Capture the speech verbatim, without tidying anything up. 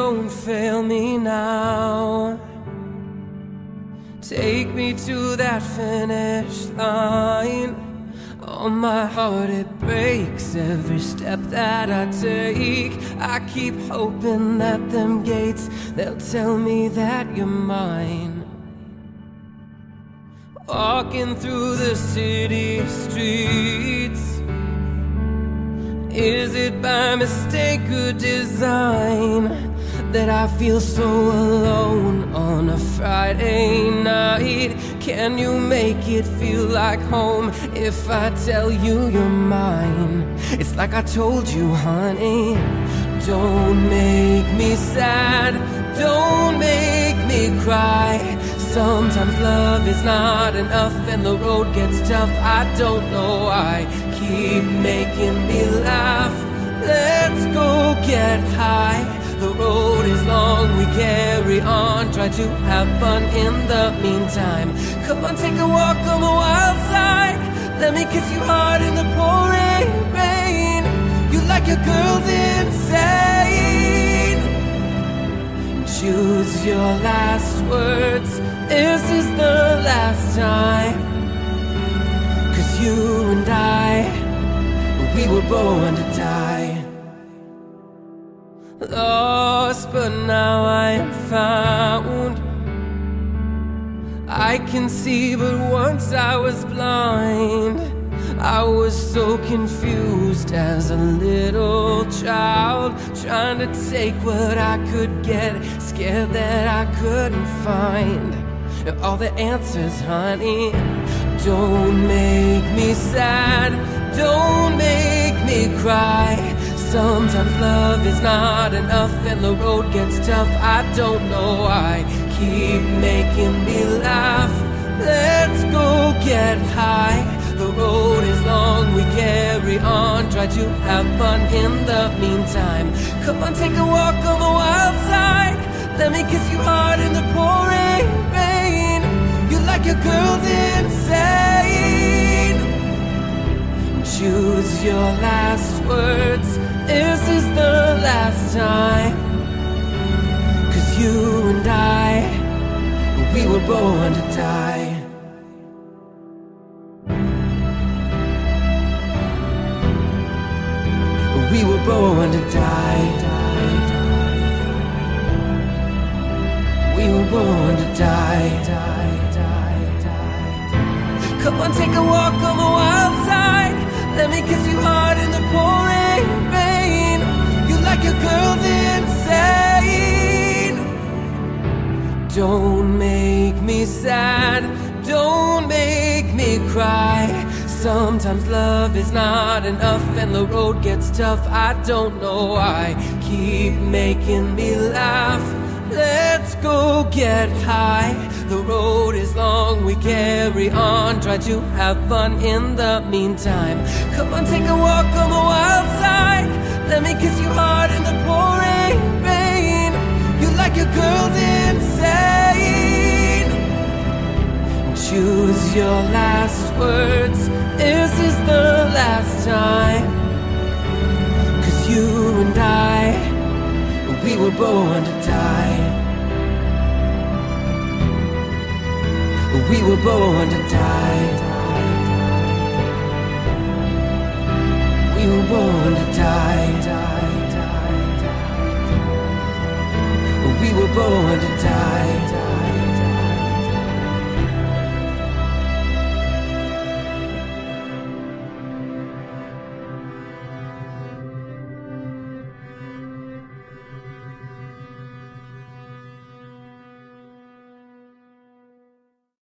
don't fail me now. Take me to that finish line. Oh, my heart, it breaks every step that I take. I keep hoping that them gates, they'll tell me that you're mine. Walking through the city streets, is it by mistake or design that I feel so alone on a Friday night? Can you make it feel like home if I tell you you're mine? It's like I told you, honey, don't make me sad, don't make me cry. Sometimes love is not enough and the road gets tough. I don't know why. Keep making me laugh. Let's go get high. The road is long, we carry on. Try to have fun in the meantime. Come on, take a walk on the wild side. Let me kiss you hard in the pouring rain. You like your girls insane. Choose your last words. This is the last time. 'Cause you and I, we were born to die. Lost, but now I am found. I can see, but once I was blind. I was so confused as a little child, trying to take what I could get, scared that I couldn't find all the answers, honey. Don't make me sad, don't make me cry. Sometimes love is not enough and the road gets tough. I don't know why. Keep making me laugh. Let's go get high. The road is long, we carry on. Try to have fun in the meantime. Come on, take a walk on the wild side. Let me kiss you hard in the pouring rain. You like your girls insane. Choose your last words. This is the last time. 'Cause you and I, we were born to die. We were born to die. We were born to die. Come on, take a walk on the wild side. Let me kiss you hard in the pouring rain. You like your girls insane. Don't make me sad, don't make me cry. Sometimes love is not enough and the road gets tough. I don't know why. Keep making me laugh. Let's go get high. The road is long, we carry on. Try to have fun in the meantime. Come on, take a walk on the wild side. Let me kiss you hard in the pouring rain. You like your girls insane. Choose your last words. This is the last time. 'Cause you and I, we were born to die. We were born to die. We were born to die. We were born to die.